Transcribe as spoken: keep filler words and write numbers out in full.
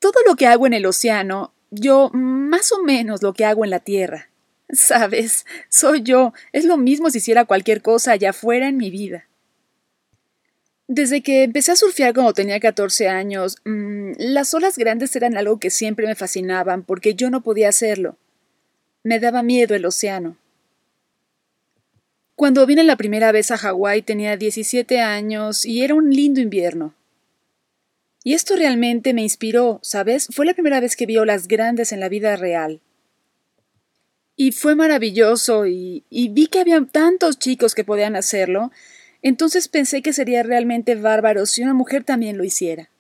todo lo que hago en el océano, yo más o menos lo que hago en la tierra. ¿Sabes? Soy yo. Es lo mismo si hiciera cualquier cosa allá afuera en mi vida. Desde que empecé a surfear cuando tenía catorce años, mmm, las olas grandes eran algo que siempre me fascinaban porque yo no podía hacerlo. Me daba miedo el océano. Cuando vine la primera vez a Hawái tenía diecisiete años y era un lindo invierno. Y esto realmente me inspiró, ¿sabes? Fue la primera vez que vi olas grandes en la vida real. Y fue maravilloso y, y vi que había tantos chicos que podían hacerlo, entonces pensé que sería realmente bárbaro si una mujer también lo hiciera.